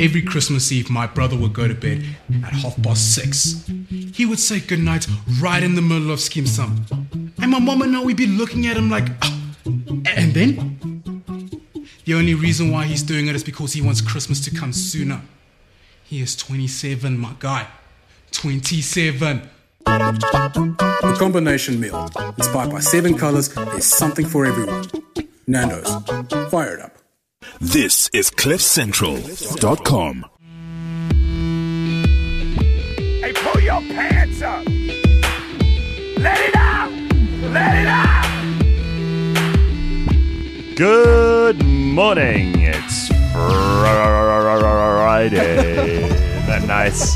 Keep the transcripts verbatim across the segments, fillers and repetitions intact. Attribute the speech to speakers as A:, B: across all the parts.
A: every Christmas Eve, my brother would go to bed at half past six. He would say goodnight right in the middle of Skeem Saam. And my mom and I would be looking at him like, oh. And then? The only reason why he's doing it is because he wants Christmas to come sooner. He is twenty-seven, my guy. twenty-seven. The combination meal, inspired by seven colors, there's something for everyone. Nando's, fire it up.
B: This is cliff central dot com.
C: Hey, pull your pants up! Let it out! Let it out!
D: Good morning. It's Friday. Isn't that nice?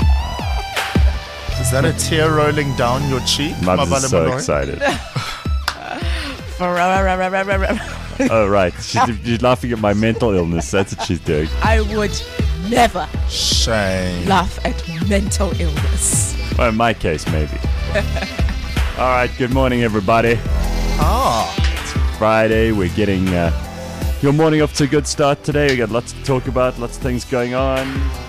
E: Is that a tear rolling down your cheek?
D: Mubs is so excited. Oh, right. She's, she's laughing at my mental illness. That's what she's doing.
F: I would never
E: Shame.
F: laugh at mental illness.
D: Well, in my case, maybe. All right. Good morning, everybody.
E: Ah.
D: It's Friday. We're getting uh, your morning off to a good start today. We got lots to talk about, lots of things going on.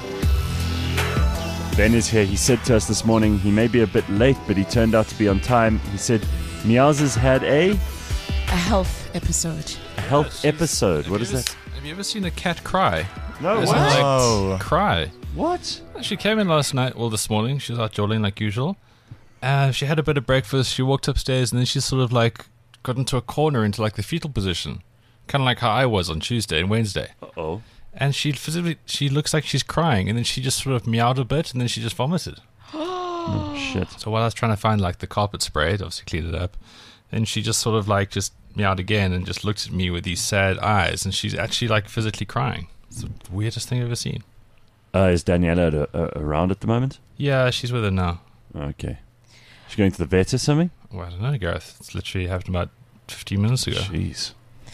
D: Ben is here. He said to us this morning he may be a bit late, but he turned out to be on time. He said Meows has had a...
F: A health episode.
D: A health episode. What is
G: ever,
D: that?
G: Have you ever seen a cat cry?
D: No,
G: As
D: what?
G: in, like,
E: Oh.
G: cry.
D: What?
G: She came in last night, well, this morning. She was out jolling like usual. Uh, she had a bit of breakfast. She walked upstairs, and then she sort of like got into a corner into like the fetal position. Kind of like how I was on Tuesday and Wednesday.
D: Uh-oh.
G: And she physically, she looks like she's crying, and then she just sort of meowed a bit, and then she just vomited.
D: Oh, shit.
G: So while I was trying to find like the carpet spray, to obviously clean it up, then she just sort of like just meowed again and just looked at me with these sad eyes, and she's actually like physically crying. It's the weirdest thing I've ever seen.
D: Uh, is Daniela uh, around at the moment?
G: Yeah, she's with her now.
D: Okay. She's going to the vet or something?
G: Well, I don't know, Gareth. It's literally happened about fifteen minutes ago.
D: Jeez.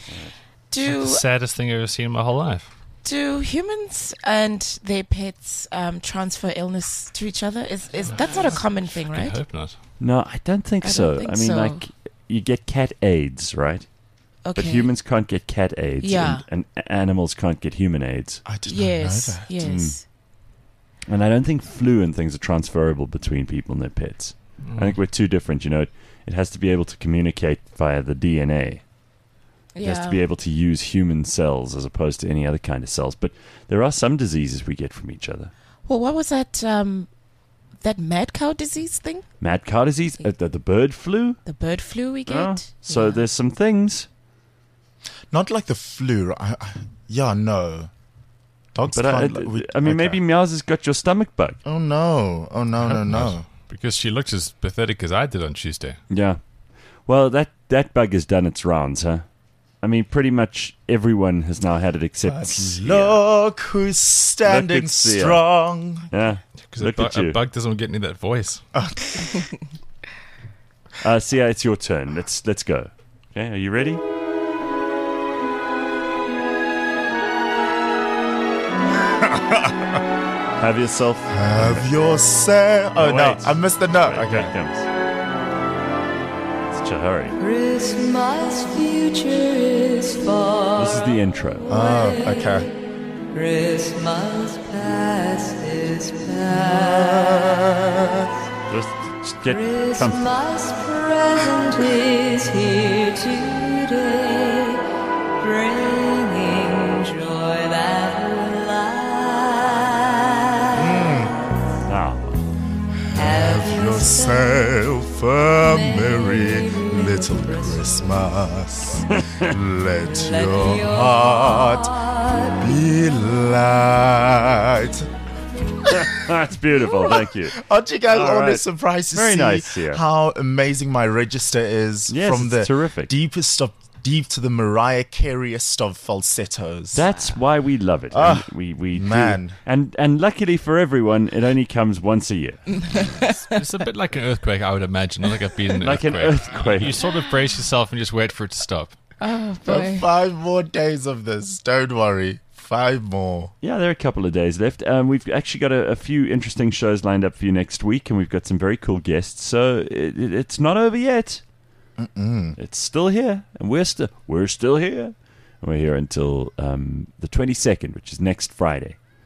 F: Do
G: The saddest thing I've ever seen in my whole life.
F: do humans and their pets um, transfer illness to each other? Is is that's not a common thing,
G: I
F: right?
G: hope not.
D: No, I don't think
F: I don't
D: so.
F: think
D: I mean,
F: so.
D: like, you get cat AIDS, right?
F: Okay.
D: But humans can't get cat AIDS.
F: Yeah.
D: And, and animals can't get human AIDS.
E: I did
F: Yes.
E: not know that.
F: Yes.
D: And I don't think flu and things are transferable between people and their pets.
G: Mm.
D: I think we're too different, you know. It has to be able to communicate via the D N A. It
F: Yeah.
D: has to be able to use human cells as opposed to any other kind of cells. But there are some diseases we get from each other.
F: Well, what was that? Um, that mad cow disease thing?
D: Mad cow disease, uh, the, the bird flu.
F: The bird flu we get.
D: Oh, so
F: Yeah.
D: there's some things.
E: Not like the flu. I, I, yeah, no. Dogs
D: But I,
E: can't. like, we-
D: I mean,
E: okay.
D: maybe Meows has got your stomach bug.
E: Oh no! Oh no!
G: I
E: No
G: hope
E: no!
G: not, because she looked as pathetic as I did on Tuesday.
D: Yeah. Well, that, that bug has done its rounds, huh? I mean, pretty much everyone has now had it except
E: But
D: Sia.
E: look who's standing
D: Look at Sia.
E: strong.
D: Yeah.
G: Because
D: Look
G: a, bu-
D: at you.
G: a bug doesn't get any of that voice.
D: Uh, Sia, it's your turn. Let's let's go. Okay, are you ready? Have yourself.
E: Have yourself. Oh
D: Oh,
E: no!
D: wait.
E: I missed the note.
D: Right, here
E: Okay.
D: it comes. Such a hurry.
H: Christmas future is far.
D: This is the intro.
E: Oh, okay.
H: Christmas past is past.
D: Just, just get comfortable.
H: Christmas present is here today, bringing joy that will last.
D: Now,
H: Have
E: Yourself a merry little Christmas. Let your heart be light.
D: that's beautiful. Thank you.
E: Aren't you guys
D: All
E: always
D: right.
E: surprised to
D: Very
E: see
D: nice, yeah.
E: how amazing my register is
D: Yes,
E: from
D: it's
E: the
D: terrific.
E: deepest of deep to the Mariah Careyest of falsettos?
D: That's why we love it.
E: Ah,
D: And we we do-
E: man.
D: and and luckily for everyone, it only comes once a year.
G: It's a bit like an earthquake, I would imagine. Not like I've been in an
D: Like an
G: earthquake.
D: earthquake.
G: You sort of brace yourself and just wait for it to stop.
F: Oh
E: For
F: boy.
E: five more days of this. Don't worry. Five more.
D: Yeah, there are a couple of days left. Um, we've actually got a, a few interesting shows lined up for you next week, and we've got some very cool guests. So it, it, it's not over yet.
E: Mm-mm.
D: It's still here, and we're still we're still here. And we're here until um, the twenty-second, which is next Friday.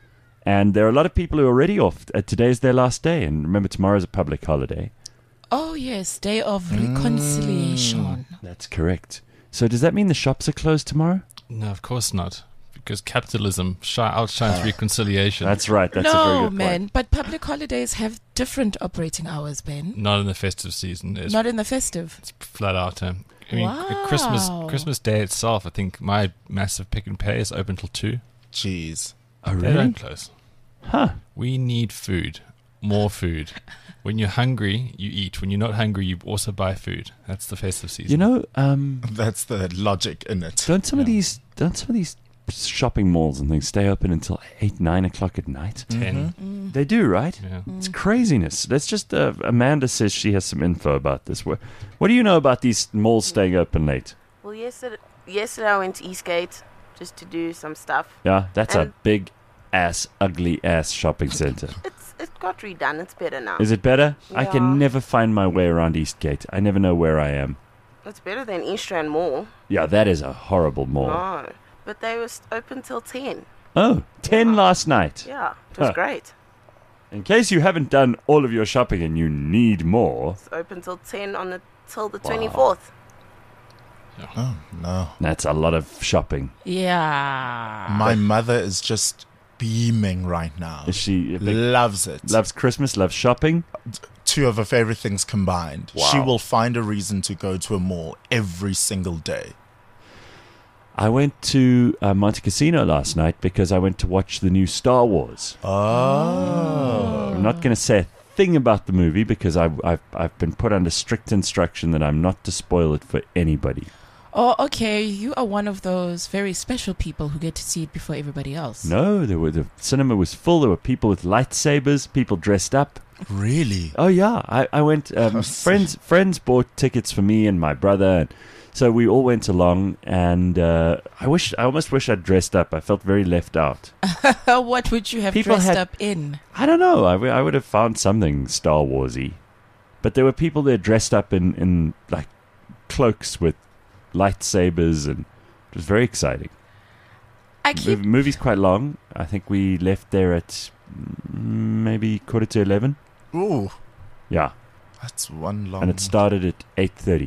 D: And there are a lot of people who are already off. Uh, today's their last day. And remember, tomorrow's a public holiday.
F: Oh, yes. Day of reconciliation.
D: That's correct. So does that mean the shops are closed tomorrow?
G: No, of course not. Because capitalism shi- outshines reconciliation.
D: That's right. That's a very
F: No,
D: good
F: man.
D: point.
F: But public holidays have different operating hours, Ben.
G: Not in the festive season. It's
F: Not in the festive.
G: flat out. Um, I mean, uh, Christmas
F: Wow.
G: Christmas Day itself, I think my massive Pick and Pay is open till two.
E: Jeez.
D: Oh,
G: They
D: really?
G: don't close.
D: Huh.
G: We need food. More food. When you're hungry, you eat. When you're not hungry, you also buy food. That's the festive season.
D: You know, um,
E: That's the logic in it.
D: don't some of
G: Yeah.
D: these don't some of these shopping malls and things stay open until eight, nine o'clock at night?
G: ten.
D: They do, right?
G: Yeah.
D: It's craziness. Let's just. Uh, Amanda says she has some info about this. What, what do you know about these malls staying open late?
I: Well, yesterday, yesterday I went to Eastgate just to do some stuff.
D: Yeah, that's a
I: And-
D: big ass, ugly ass shopping center.
I: It's it got redone. It's better now.
D: Is it better? I
I: Yeah.
D: can never find my way around Eastgate. I never know where I am.
I: It's better than East Rand Mall.
D: Yeah, that is a horrible mall.
I: No, but they were st- open till ten.
D: Oh, ten
I: Yeah.
D: last night.
I: Yeah, it was
D: Huh.
I: great.
D: In case you haven't done all of your shopping and you need more,
I: It's open till ten on the till the twenty fourth.
E: Oh, no.
D: that's a lot of shopping.
F: Yeah.
E: My mother is just beaming right now.
D: Is she a big,
E: Loves it.
D: loves Christmas, loves shopping?
E: Two of her favorite things combined.
D: Wow.
E: She will find a reason to go to a mall every single day.
D: I went to uh, Monte Cassino last night because I went to watch the new Star Wars.
E: Oh.
D: I'm not going to say a thing about the movie because I've, I've, I've been put under strict instruction that I'm not to spoil it for anybody.
F: Oh, okay. You are one of those very special people who get to see it before everybody else.
D: No, there were, the cinema was full. There were people with lightsabers, people dressed up.
E: Really?
D: Oh yeah, I, I went. Um,
E: Oh,
D: friends friends bought tickets for me and my brother, and so we all went along. And uh, I wish I almost wish I'd dressed up. I felt very left out.
F: What would you have
D: People
F: dressed
D: had-
F: up in?
D: I don't know. I, w- I would have found something Star Warsy, but there were people there dressed up in, in like cloaks with lightsabers, and it was very exciting.
F: I
D: The
F: keep
D: movie's quite long. I think we left there at mm, maybe quarter to eleven.
E: Ooh,
D: Yeah,
E: that's one long.
D: and it started at eight thirty.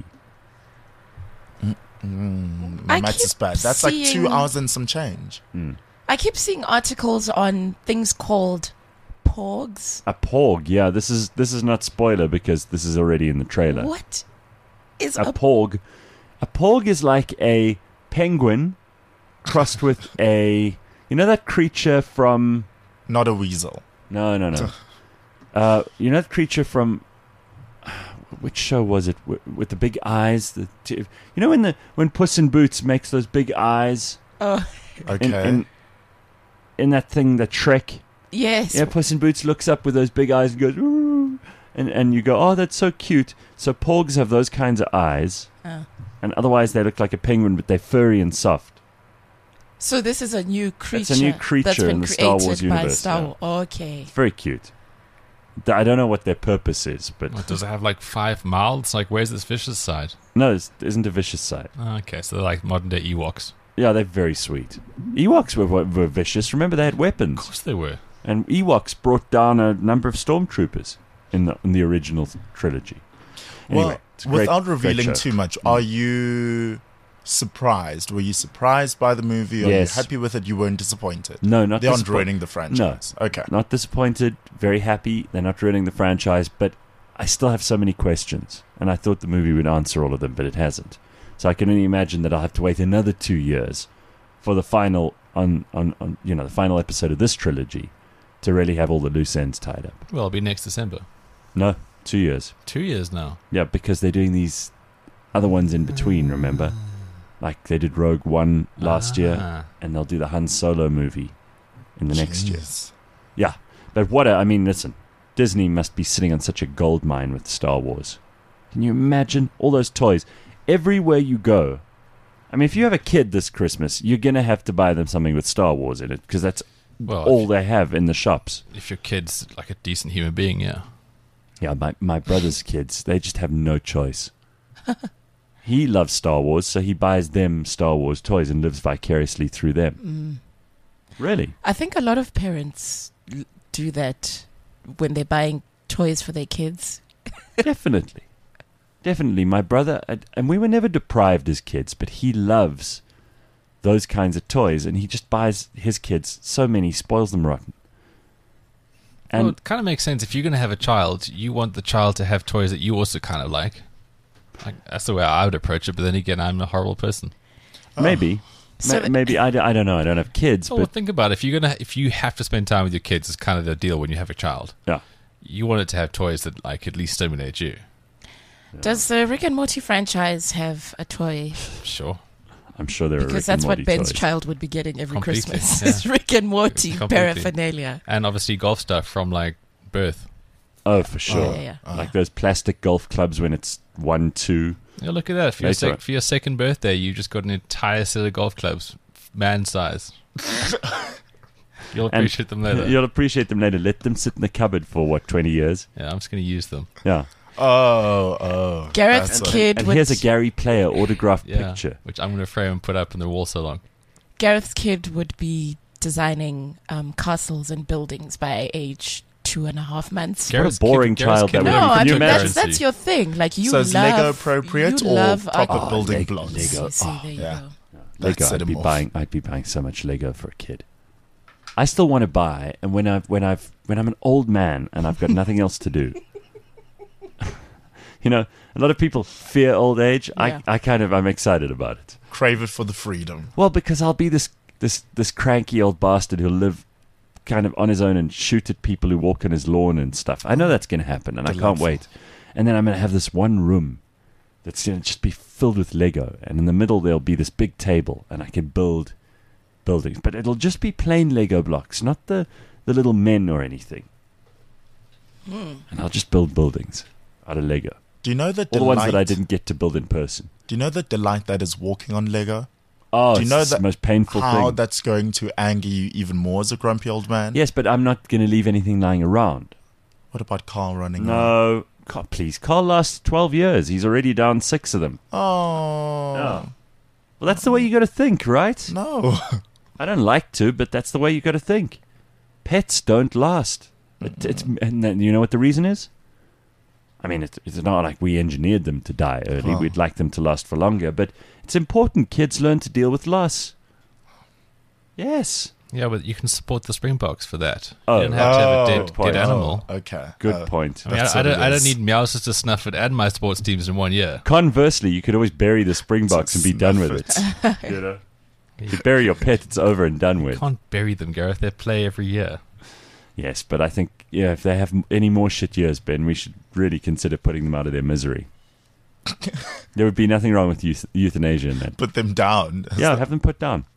E: Mm,
F: I
E: my maths
F: keep
E: is bad. That's like two
F: seeing-
E: hours and some change.
F: I keep seeing articles on things called porgs.
D: A porg, yeah. This is this is not spoiler because this is already in the trailer.
F: What is
D: A
F: a
D: porg, a porg is like a penguin crossed with a, you know that creature from
E: Not a weasel.
D: no no no, uh, you know that creature from which show was it with, with the big eyes? The t- you know when the when Puss in Boots makes those big eyes
F: Oh,
E: Okay.
D: in, in in that thing that Shrek.
F: yes.
D: Yeah, Puss in Boots looks up with those big eyes and goes, ooh, and and you go, oh, that's so cute. So porgs have those kinds of eyes,
F: Oh.
D: and otherwise they look like a penguin, but they're furry and soft.
F: So this is a new creature.
D: It's a new
F: that's
D: creature
F: been
D: in the Star
F: created
D: Wars
F: by
D: universe,
F: Star
D: yeah.
F: Wars. Okay.
D: It's very cute. Th- I don't know what their purpose is, but
G: What, does it have like five mouths? Like, where's its vicious side?
D: no, it isn't a vicious side.
G: Ah, okay, so they're like modern day Ewoks.
D: Yeah, they're very sweet. Ewoks were, were, were vicious. Remember, they had
G: Of
D: weapons,
G: course they were.
D: and Ewoks brought down a number of stormtroopers in the in the original trilogy. Anyway,
E: well,
D: it's a great-
E: without
D: great
E: revealing
D: show.
E: too much, are you surprised? Were you surprised by the movie? Are
D: Yes.
E: you happy with it? You weren't disappointed?
D: No, not
E: They aren't
D: disappoint-
E: ruining the franchise. No. Okay.
D: Not disappointed, very happy. They're not ruining the franchise, but I still have so many questions. And I thought the movie would answer all of them, but it hasn't. So I can only imagine that I'll have to wait another two years for the final on, on, on you know, the final episode of this trilogy to really have all the loose ends tied up.
G: Well, it'll be next December.
D: No, two years.
G: Two years now.
D: Yeah, because they're doing these other ones in between, remember? Like they did Rogue One last year,
G: Ah.
D: and they'll do the Han Solo movie in the next year.
E: Jeez.
D: Yeah, but what a, I mean, listen, Disney must be sitting on such a gold mine with Star Wars. Can you imagine all those toys? Everywhere you go. I mean, if you have a kid this Christmas, you're going to have to buy them something with Star Wars in it, because that's
G: Well,
D: all
G: if,
D: they have in the shops.
G: if your kid's like a decent human being, yeah.
D: Yeah, my, my brother's kids, they just have no choice. He loves Star Wars, so he buys them Star Wars toys and lives vicariously through them. Really?
F: I think a lot of parents l- do that when they're buying toys for their kids?
D: Definitely. Definitely. My brother, and and we were never deprived as kids, but he loves those kinds of toys, and he just buys his kids so many, spoils them rotten. And
G: well, it kind of makes sense. If you're going to have a child, you want the child to have toys that you also kind of like. Like that's the way I would approach it. But then again, I'm a horrible person.
D: maybe,
F: So-
D: ma- maybe I, d- I don't know. I don't have kids,
G: Oh, well,
D: but
G: think about it. If you're gonna, if you have to spend time with your kids, it's kind of the deal when you have a child.
D: yeah.
G: You want it to have toys that like at least stimulate you.
F: Does the Rick and Morty franchise have a toy?
G: Sure.
D: I'm sure there are
F: Because
D: Rick
F: that's
D: and
F: what
D: Morty
F: Ben's
D: toys.
F: child would be getting every
G: Completely,
F: Christmas.
G: yeah.
F: Is Rick and Morty
G: Completely.
F: paraphernalia.
G: And obviously golf stuff from like birth.
D: Oh, for sure.
F: Yeah, yeah.
D: Like those plastic golf clubs when it's one, two.
G: Yeah, look at that. For your,
D: Later.
G: sec- for your second birthday, you just got an entire set of golf clubs, man size. You'll
D: And
G: appreciate them later.
D: You'll appreciate them later. Let them sit in the cupboard for, what, twenty years?
G: Yeah, I'm just going to use them.
D: Yeah.
E: Oh, oh.
F: Gareth's
E: that's
F: kid
D: And
F: would
D: here's a Gary Player autographed
G: Yeah,
D: picture.
G: which I'm going to frame and put up in the wall so long.
F: Gareth's kid would be designing um, castles and buildings by age two and a half months.
D: What a boring
G: Gareth's
D: child
G: kid
D: that
G: would
D: would
F: No,
D: be.
F: I
D: Can you
F: mean
D: imagine?
F: that's, that's your thing. Like you
E: So is
F: love
E: Lego appropriate
F: you
E: or
F: love
E: proper
F: art-
E: building
D: Lego-
E: blocks?
D: Lego.
F: See,
D: Oh,
F: there you
E: yeah.
F: go.
D: Lego,
E: Let's set
D: I'd be
E: him off.
D: buying. I'd be buying so much Lego for a kid. I still want to buy, and when I've when I've when I'm an old man and I've got nothing else to do, you know, a lot of people fear old age.
F: Yeah.
D: I I kind of I'm excited about it.
E: Crave it for the freedom.
D: Well, because I'll be this this this cranky old bastard who'll live kind of on his own and shoot at people who walk on his lawn and stuff. I know that's going to happen, and I can't
E: Delightful.
D: wait. And then I'm going to have this one room that's going to just be filled with Lego, and in the middle there'll be this big table, and I can build buildings, but it'll just be plain Lego blocks, not the the little men or anything. And I'll just build buildings out of Lego.
E: Do you know the
D: All
E: delight?
D: the ones that I didn't get to build in person.
E: Do you know the delight that is walking on Lego?
D: Oh,
E: Do you
D: it's
E: know
D: the
E: that
D: most painful
E: How
D: thing.
E: that's going to anger you even more as a grumpy old man?
D: Yes, but I'm not going to leave anything lying around.
E: What about Carl running around?
D: No, Carl, please. Carl lasts twelve years. He's already down six of them.
E: Oh.
D: Well, that's the way you got to think, right?
E: No.
D: I don't like to, but that's the way you got to think. Pets don't last. It, it's, and then, you know what the reason is? I mean, it's, it's not like we engineered them to die early.
E: Oh.
D: We'd like them to last for longer, but it's important kids learn to deal with loss. Yes.
G: Yeah, but you can support the Springboks for that.
D: Oh.
G: You don't have to have a
E: Oh,
G: dead,
D: point.
G: dead animal.
E: Oh, okay.
D: Good
E: Oh.
D: point.
G: I mean,
E: That's
G: I, I,
E: what
G: don't,
E: it
G: I don't
E: is.
G: need Meowsers to snuff it and my sports teams in one year.
D: Conversely, you could always bury the Springboks and be done with
E: Snuff
D: it. You know? You bury your pet, it's over and done
G: You
D: with.
G: can't bury them, Gareth. They play every year.
D: Yes, but I think, yeah, if they have m- any more shit years, Ben, we should really consider putting them out of their misery. There would be nothing wrong with euth- euthanasia in that.
E: Put them down.
D: Yeah, have them put down.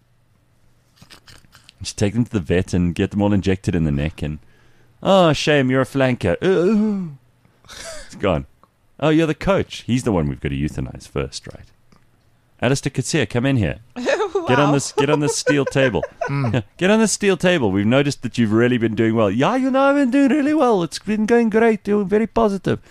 D: Just take them to the vet and get them all injected in the neck and... Oh, shame, you're a flanker. Ooh. It's gone. Oh, you're the coach. He's the one we've got to euthanize first, right? Alistair Katsir, come in here. Get on this get on this steel table. Yeah, get on this steel table. We've noticed that you've really been doing well. Yeah, you know, I've been doing really well. It's been going great. You're very positive.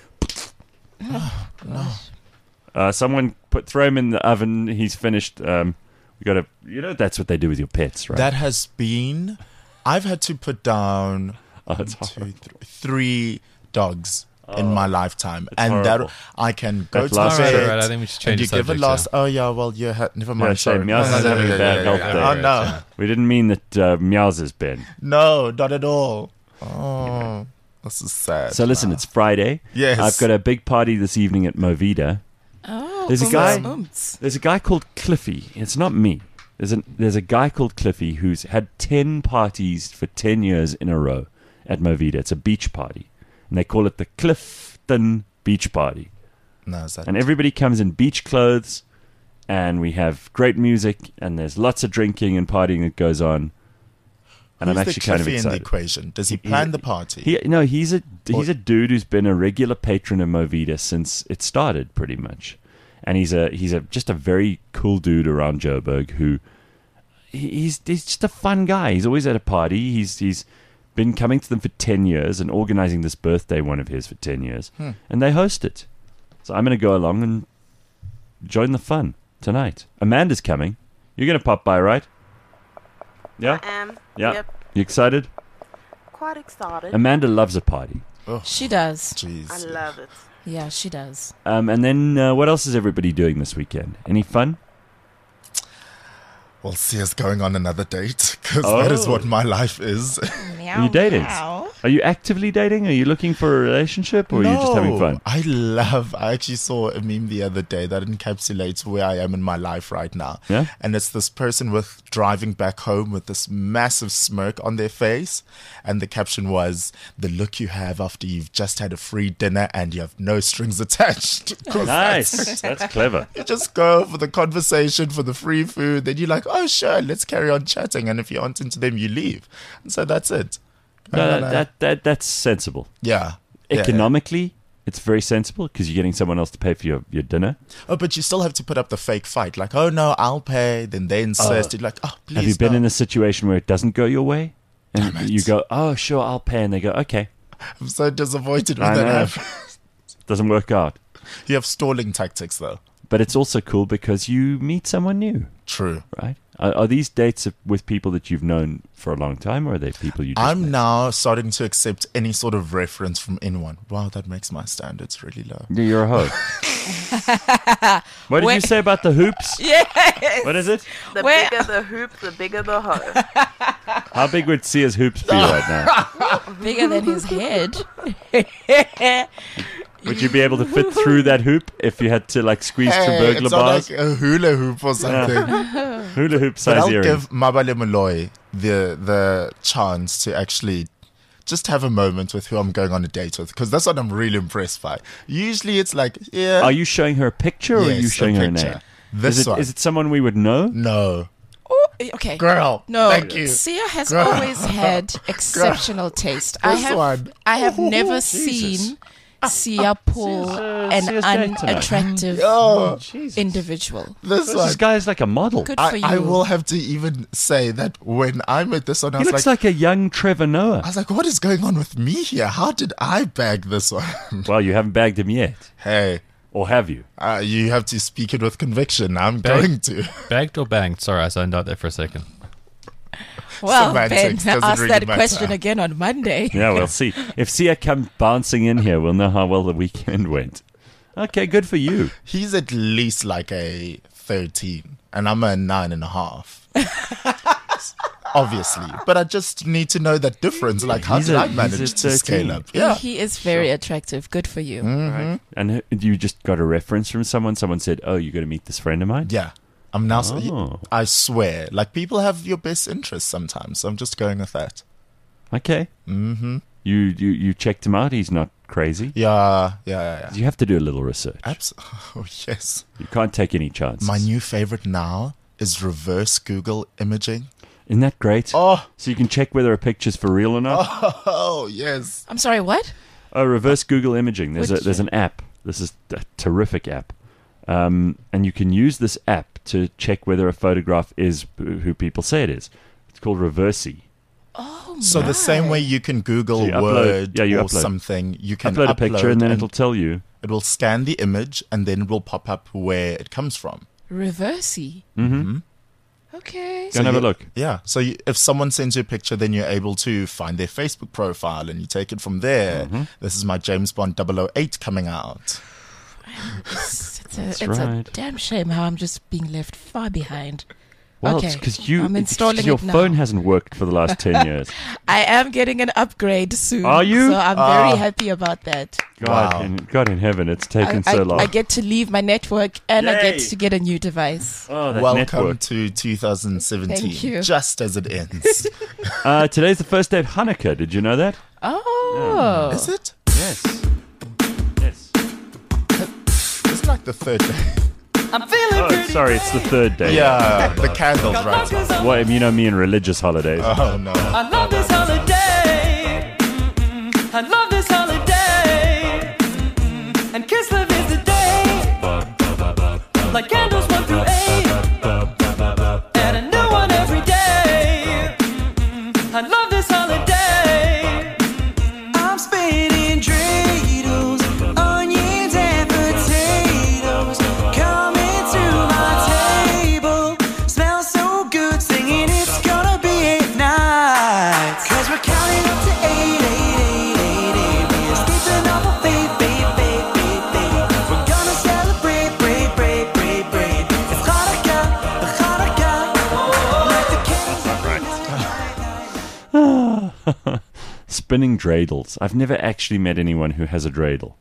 D: Uh, someone put throw him in the oven. He's finished. Um, we got to. You know, that's what they do with your pets, right?
E: That has been. I've had to put down
D: Oh, it's
E: one, two,
D: horrible.
E: three, three dogs in my lifetime,
D: It's
E: and
D: horrible.
E: that I can go
D: That
E: to
D: last
E: the
D: bit-
E: vet.
G: Alright, I think we should change
E: and you
G: the
E: give a
G: subject,
E: last.
G: yeah.
E: Oh yeah, well you had never mind.
D: Yeah, shame.
E: sorry.
D: Meow's
E: No,
D: is
E: no, no,
D: having
E: no,
D: a bad
E: no,
D: health
E: no,
D: day.
E: Oh no,
D: We didn't mean that uh, Meows has been.
E: no, not at all. Oh, this is sad.
D: So listen,
E: now.
D: it's Friday.
E: Yes.
D: I've got a big party this evening at Movida.
F: Oh,
D: There's a
F: oomph,
D: guy-
F: oomph.
D: There's a guy called Cliffy. It's not me. There's a there's a guy called Cliffy who's had ten parties for ten years in a row at Movida. It's a beach party, and they call it the Clifton Beach Party.
E: No, is that
D: And everybody comes in beach clothes, and we have great music, and there's lots of drinking and partying that goes on. And
E: Who's
D: I'm
E: the
D: actually kind of
E: Cliffy in the
D: excited.
E: equation? Does he
D: He-
E: plan
D: he-
E: the party?
D: He, no, he's a he's
E: Or-
D: a dude who's been a regular patron of Movida since it started, pretty much. And he's a he's a just a very cool dude around Joburg who he- he's he's just a fun guy. He's always at a party. He's he's been coming to them for ten years and organizing this birthday one of his for ten years,
E: Hmm.
D: and they host it. So I'm going to go along and join the fun tonight. Amanda's coming. You're going to pop by, right? Yeah.
I: I am.
D: Yeah.
I: Yep.
D: You excited?
I: quite excited.
D: Amanda loves a party.
F: She does.
E: Jeez.
I: I love it.
F: Yeah, she does.
D: Um, and then uh, what else is everybody doing this weekend? Any fun?
E: Well, Sia's going on another date because that is
D: Oh.
E: what my life is.
D: Are you dating? Are you actively dating? Are you looking for a relationship, or are you just having fun?
E: I love. I actually saw a meme the other day that encapsulates where I am in my life right now.
D: Yeah?
E: And it's this person with driving back home with this massive smirk on their face, and the caption was, "The look you have after you've just had a free dinner and you have no strings attached." 'Cause
D: Nice. That's clever.
E: You just go for the conversation, for the free food, then you're like, oh, sure, let's carry on chatting. And if you aren't into them, you leave. And so that's it.
D: No,
E: And, uh,
D: that, that, that's sensible.
E: yeah. Yeah,
D: Economically, it's very sensible because you're getting someone else to pay for your, your dinner.
E: yeah. Oh, but you still have to put up the fake fight. Like, oh, no, I'll pay. Then they insist. You're like, oh, please.
D: Have you been
E: no.
D: in a situation where it doesn't go your way? And
E: Damn it.
D: you go, oh, sure, I'll pay. And they go, okay.
E: I'm so disappointed when
D: I
E: that
D: know.
E: happens.
D: Doesn't work out.
E: You have stalling tactics, though.
D: But it's also cool because you meet someone new,
E: True.
D: right? Are, are these dates with people that you've known for a long time, or are they people you just
E: I'm
D: met?
E: now starting to accept any sort of reference from anyone. Wow, that makes my standards really low.
D: Yeah, you're a hoe. What did you
F: Wait.
D: say about the hoops?
F: Yes.
D: What is it?
I: The
F: Where-
I: bigger the hoop, the bigger the hoe.
D: How big would Sia's hoops be right now?
F: Bigger than his head.
D: Would you be able to fit through that hoop if you had to like squeeze through
E: Hey,
D: burglar
E: it's not
D: bars?
E: like a hula hoop or something.
D: Hula hoop
E: But
D: size
E: I'll
D: earrings.
E: give Mabale Moloi the the chance to actually just have a moment with who I'm going on a date with, because that's what I'm really impressed by. Usually it's like, yeah,
D: Are you showing her a picture, or are you
E: Yes, a
D: showing her a
E: picture.
D: name?
E: This
D: is it,
E: one.
D: is it someone we would know?
E: no,
F: Oh, okay.
E: girl.
F: No,
E: thank you.
F: Sia has
E: Girl.
F: always had exceptional taste. I
E: This
F: have,
E: one.
F: I have never
D: Jesus.
F: seen Sia pull
D: Sia's, uh,
F: an
D: Sia's date tonight.
F: unattractive
E: Oh,
F: individual.
E: this
D: This
E: one.
D: guy is like a model.
F: Good for
E: I,
F: you.
E: I will have to even say that when I met this one, I
D: He
E: was
D: looks
E: like,
D: like, a young Trevor Noah.
E: I was like, what is going on with me here? How did I bag this one?
D: Well, you haven't bagged him yet.
E: Hey,
D: Or have you?
E: uh, you have to speak it with conviction. I'm going to.
G: Bagged or banged? Sorry, I zoned out there for a second.
F: Well,
E: Semantics
F: Ben,
E: doesn't
F: ask
E: really
F: that
E: matter.
F: question again on Monday.
D: Yeah, we'll see. If Sia comes bouncing in here, we'll know how well the weekend went. Okay, good for you.
E: He's at least like a thirteen, and I'm a nine and a half. Obviously. But I just need to know that difference. Like, how
D: He's
E: did
D: a-
E: I
D: he's
E: manage
D: a
E: to scale
D: thirteen.
E: up? Yeah.
F: He is very attractive. Good for you.
D: Right. And who- you just got a reference from someone? Someone said, oh, you're going to meet this friend of mine?
E: Yeah. I'm now,
D: Oh.
E: I swear, like, people have your best interests sometimes. So I'm just going with that.
D: Okay. Mm-hmm. You, you, you checked him out? He's not crazy?
E: Yeah, yeah, yeah. yeah.
D: You have to do a little research.
E: Abs- oh, yes.
D: You can't take any chances.
E: My new favorite now is reverse Google imaging.
D: Isn't that great?
E: Oh,
D: So you can check whether a picture's for real or not?
E: oh, yes.
F: I'm sorry, what?
D: Oh, reverse Google imaging. There's a,
F: Which-
D: there's an app. This is a terrific app. Um, and you can use this app to check whether a photograph is who people say it is. It's called Reversey.
F: Oh,
E: So the same
F: my.
E: way you can Google
D: So you upload-
E: Word
D: yeah, you
E: or
D: upload.
E: something, you can
D: Upload a picture and then it'll tell you.
E: it will scan the image and then it will pop up where it comes from.
F: Reversey.
D: Mm-hmm.
F: Okay.
D: Go and have a
E: you-
D: look.
E: Yeah. So you, if someone sends you a picture, then you're able to find their Facebook profile and you take it from there.
D: Mm-hmm.
E: This is my James Bond double oh eight coming out.
F: It's, it's, a,
D: That's
F: it's
D: right.
F: a damn shame how I'm just being left far behind.
D: Well,
F: Okay,
D: it's because you,
F: I'm
D: it's 'cause
F: installing
D: your
F: it now.
D: phone hasn't worked for the last ten years.
F: I am getting an upgrade soon.
D: Are you?
F: So I'm
E: Ah.
F: very happy about that.
D: God,
E: Wow.
D: in, God in heaven, it's taken
F: I,
D: so
F: I-
D: long.
F: I get to leave my network and I get
D: Yay.
F: to get a new device.
D: oh, that
E: Welcome
D: network.
E: to two thousand seventeen,
F: Thank you.
E: just as it ends.
D: Uh, today's the first day of Hanukkah. Did you know that?
F: Oh.
E: Is it?
D: Yes. Yes.
E: It's like the third day.
D: Oh, sorry, it's the third day.
E: Yeah, the candles, right?
D: Well, you know me and religious holidays.
E: Oh, no.
J: I love this holiday. Mm-mm. I love this holiday. Mm-mm. And Kislev is the day. Like candles one through eight. And a new one every day. Mm-mm. I love this holiday. Mm-mm. I'm spinning dreidels, onions and potatoes. Coming to my table. Smells so good, singing it's gonna be a night. Cause we're counting up to eight.
D: Spinning dreidels. I've never actually met anyone who has a dreidel.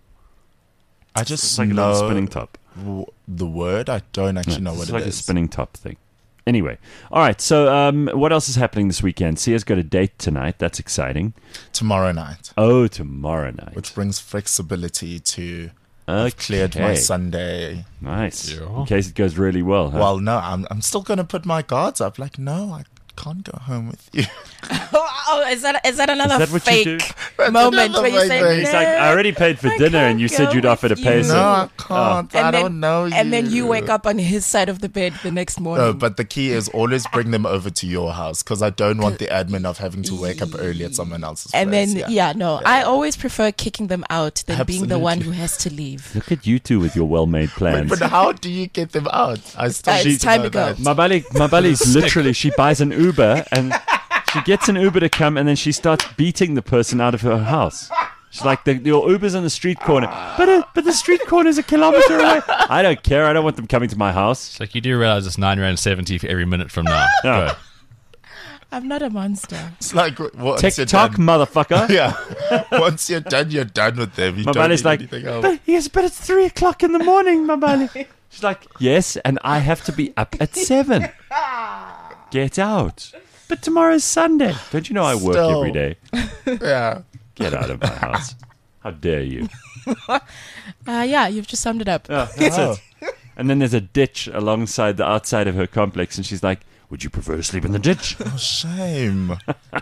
E: I just
D: It's like a
E: know
D: little spinning top.
E: w- the word. I don't actually know
D: it's
E: what
D: like
E: it
D: a
E: is.
D: spinning top thing. Anyway, all right. So, um, what else is happening this weekend? Sia's got a date tonight. That's exciting.
E: Tomorrow night,
D: Oh, tomorrow night.
E: which brings flexibility to.
D: okay.
E: I've cleared my Sunday.
D: Nice.
G: Yeah.
D: In case it goes really well. Huh?
E: Well, no, I'm I'm still gonna put my guards up. Like, no, I can't go home with you.
F: Oh, oh, is that is that another
D: Is that what you
F: fake
E: do?
F: moment
E: That's
F: where you
E: another
F: say,
E: fake thing.
D: He's like, I already paid for
F: I
D: dinner,
F: can't
D: and you said
F: go
D: you'd offer to
F: with
D: pay
F: you.
D: some.
E: No, I can't. I
F: And then-
E: don't know you.
F: and then you wake up on his side of the bed the next morning.
E: No, but the key is always bring them over to your house because I don't want the admin of having to wake up early at someone else's
F: and
E: place.
F: then yeah, no, I always prefer kicking them out than being the one who
E: Absolutely.
F: has to leave.
D: Look at you two with your well-made plans.
E: But how do you get them out? I still
F: Uh, it's
E: need
F: time
E: know
F: to go.
E: that.
D: Mabali, Mabali's literally, she buys an Uber and she gets an Uber to come and then she starts beating the person out of her house. She's like, the, your Uber's in the street corner. But uh, but the street corner's a kilometer away. I don't care. I don't want them coming to my house.
G: It's like you do realize it's nine rand seventy for every minute from now.
D: Yeah.
G: Go.
F: I'm not a monster.
E: It's like once you're
D: TikTok,
E: done,
D: motherfucker.
E: yeah. Once you're done, you're done with them. You don't
D: Mabali's
E: need
D: like,
E: anything else.
D: but, yes, but it's three o'clock in the morning, Mabali. She's like, yes, and I have to be up at seven. Get out. But tomorrow's Sunday. Don't you know I work
E: Still.
D: every day?
E: Yeah.
D: Get out of my house. How dare you?
F: Uh, yeah, you've just summed it up.
D: Yeah, that's
E: Oh.
D: it. And then there's a ditch alongside the outside of her complex, and she's like, would you prefer to sleep in the ditch?
E: Oh, shame.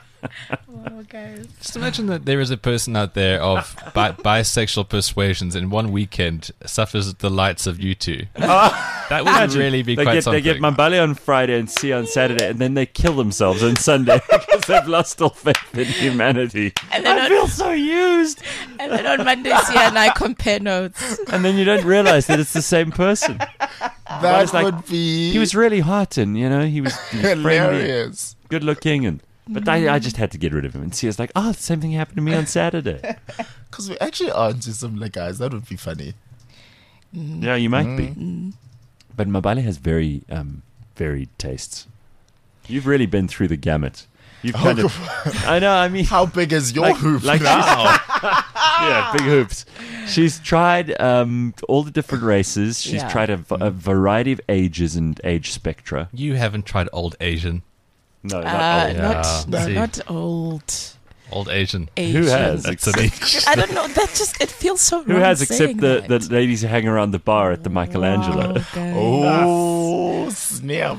F: Oh, guys.
G: Just imagine that there is a person out there of bi- bisexual persuasions in one weekend suffers the lights of you two. That would
D: Imagine.
G: really be
D: they
G: quite
D: get,
G: something.
D: They get Mambali on Friday and Sia on Saturday, and then they kill themselves on Sunday because they've lost all faith in humanity.
F: And then
D: I
F: on-
D: feel so used.
F: And then on Monday, Sia and I compare notes.
D: And then you don't realize that it's the same person.
E: That
D: was like-
E: would be
D: He was really hot, and you know he was, he was friendly,
E: hilarious.
D: good looking, and but I, I just had to get rid of him. And Sia's like, oh, the same thing happened to me on Saturday.
E: Because we actually are into similar guys. That would be funny.
D: Yeah, you might
E: Mm.
D: be. But Mabali has very um, varied tastes. You've really been through the gamut. You've kind of, I know. I mean,
E: How big is your
D: Like-
E: hoop
D: like
E: now?
D: yeah, big hoops. She's tried um, all the different races. She's
F: Yeah.
D: tried a, v- a variety of ages and age spectra.
G: You haven't tried old Asian.
D: No, not
F: Uh,
D: old.
F: not,
G: Yeah.
F: no,
G: See.
F: not old.
G: Old Asian.
F: Asian.
D: Who has?
G: That's a niche.
F: I don't know. That just it feels so
D: Who
F: wrong
D: has
F: saying
D: except the, the
F: that.
D: ladies who hang around the bar at the Michelangelo?
F: Wow, guys.
E: Oh, snap.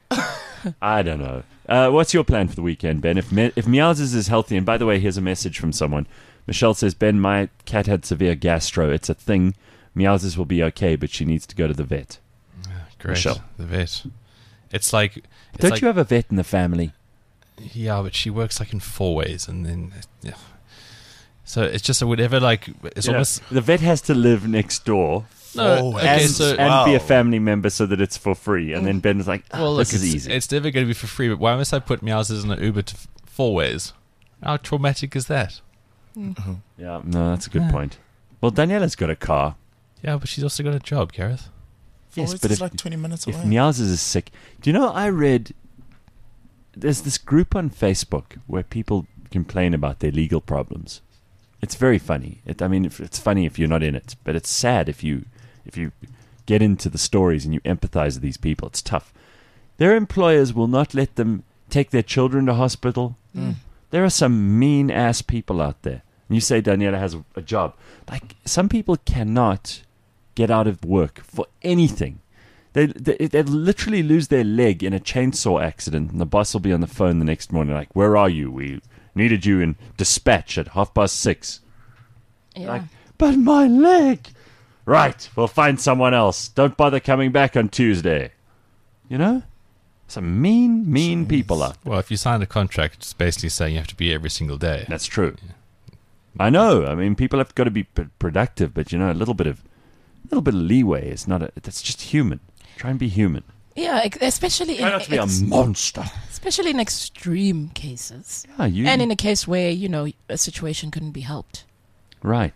D: I don't know. Uh, what's your plan for the weekend, Ben? If Me- if Meows's is healthy, and by the way, here's a message from someone. Michelle says, Ben, my cat had severe gastro. It's a thing. Meows's will be okay, but she needs to go to the vet.
G: Great.
D: Michelle.
G: The vet. It's like. It's
D: Don't
G: like,
D: you have a vet in the family?
G: Yeah, but she works like in four ways, and then. Yeah. So it's just a whatever, like. It's
D: You know,
G: almost.
D: the vet has to live next door
G: No,
E: Oh,
G: okay,
D: and,
G: so.
D: and be a
E: Wow.
D: family member so that it's for free. And then Ben was like, oh,
G: well, look,
D: this is
G: it's,
D: easy.
G: it's never going to be for free, but why must I put Meows's in an Uber to f- four ways? How traumatic is that?
D: Yeah, no, that's a good
G: Yeah.
D: point. Well, Daniela's got a car.
G: Yeah, but she's also got a job, Gareth.
D: Yes,
E: Yes,
D: but
E: it's
D: if,
E: like twenty minutes
D: if
E: away.
D: Meows's is sick. Do you know, I read there's this group on Facebook where people complain about their legal problems. It's very funny. It, I mean, if, it's funny if you're not in it, but it's sad if you if you get into the stories and you empathize with these people. It's tough. Their employers will not let them take their children to hospital. There are some mean ass people out there. And you say Daniela has a, a job. Like, some people cannot get out of work for anything. They, they they literally lose their leg in a chainsaw accident, and the boss will be on the phone the next morning like, where are you? We needed you in dispatch at half past six.
F: Yeah.
D: Like, but my leg! Right, we'll find someone else. Don't bother coming back on Tuesday. You know? Some mean, mean people out there.
G: Well, if you sign a contract, it's basically saying you have to be every single day.
D: That's true. I know. I mean, people have got to be p- productive, but you know, a little bit of, a little bit of leeway is not. A, that's just human. Try and be human.
F: Yeah, ex- especially
D: Try
F: in
D: not to be a
F: ex-
D: monster.
F: especially in extreme cases,
D: Yeah, you.
F: and in a case where you know a situation couldn't be helped.
D: right.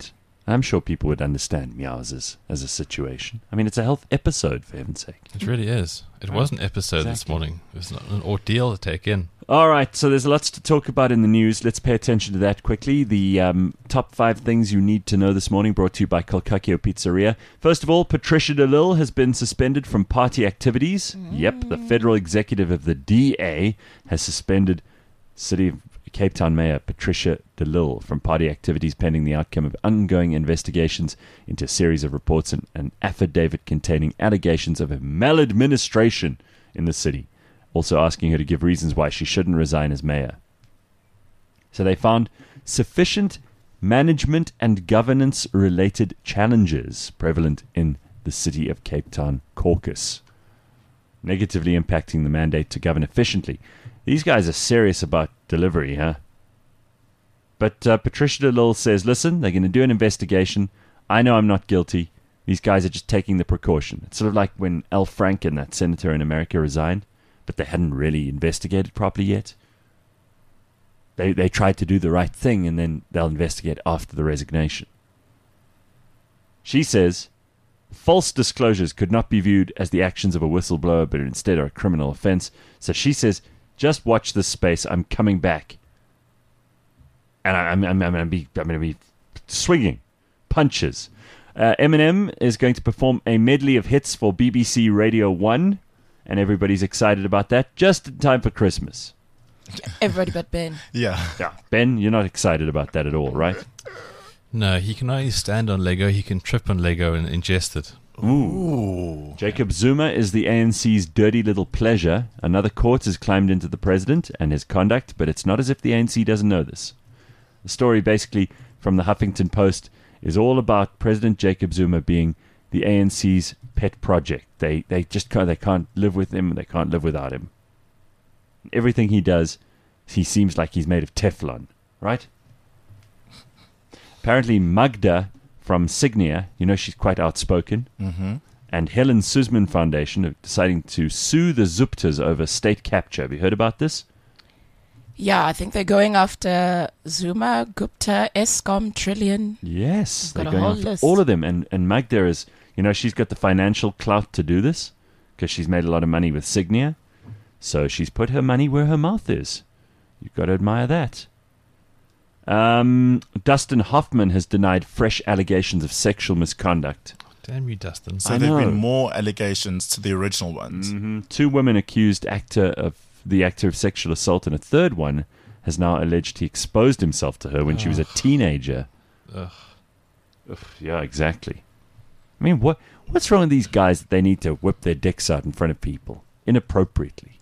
D: I'm sure people would understand meows as, as a situation. I mean, it's a health episode, for heaven's sake.
G: It really is. It was an episode this
D: Exactly.
G: morning. It was not an ordeal to take in.
D: All right, so there's lots to talk about in the news. Let's pay attention to that quickly. The um, top five things you need to know this morning, brought to you by Kolkakio Pizzeria. First of all, Patricia DeLille has been suspended from party activities. Yep, the federal executive of the D A has suspended City of Cape Town Mayor Patricia DeLille from party activities pending the outcome of ongoing investigations into a series of reports and an affidavit containing allegations of maladministration in the city, also asking her to give reasons why she shouldn't resign as mayor. So they found sufficient management and governance-related challenges prevalent in the City of Cape Town caucus, negatively impacting the mandate to govern efficiently. These guys are serious about delivery, huh? But uh, Patricia DeLille says, listen, they're going to do an investigation. I know I'm not guilty. These guys are just taking the precaution. It's sort of like when Al Franken, that senator in America, resigned, but they hadn't really investigated properly yet. They they tried to do the right thing, and then they'll investigate after the resignation. She says, false disclosures could not be viewed as the actions of a whistleblower, but instead are a criminal offense. So she says, just watch this space. I'm coming back. And I, I'm, I'm, I'm going to be I'm going to be swinging punches. Uh, Eminem is going to perform a medley of hits for B B C Radio one, and everybody's excited about that, just in time for Christmas.
F: Everybody but Ben.
E: Yeah.
D: Yeah, Ben, you're not excited about that at all, right?
G: No, he can only stand on Lego. He can trip on Lego and ingest it.
D: Ooh. Jacob Zuma is the A N C's dirty little pleasure. Another court has climbed into the president and his conduct, but it's not as if the A N C doesn't know this. The story, basically, from the Huffington Post is all about President Jacob Zuma being the A N C's pet project. They they just can't, they can't live with him. They can't live without him. Everything he does, he seems like he's made of Teflon, right? Apparently, Magda from Signia, you know, she's quite outspoken,
E: Mm-hmm.
D: and Helen Suzman Foundation are deciding to sue the Zuptas over state capture. Have you heard about this?
F: Yeah, I think they're going after Zuma, Gupta, Eskom, Trillion.
D: Yes,
F: Got
D: they're
F: a
D: going
F: whole
D: after
F: list.
D: all of them, and and Magda is, you know, she's got the financial clout to do this because she's made a lot of money with Signia, so she's put her money where her mouth is. You've got to admire that. Um, Dustin Hoffman has denied fresh allegations of sexual misconduct.
G: Damn you, Dustin.
E: So
D: I
E: there have
D: know.
E: been more allegations to the original ones.
D: Mm-hmm. Two women accused actor of the actor of sexual assault, and a third one has now alleged he exposed himself to her when she was a teenager.
G: Ugh.
D: Ugh, yeah, exactly. I mean, what what's wrong with these guys that they need to whip their dicks out in front of people inappropriately?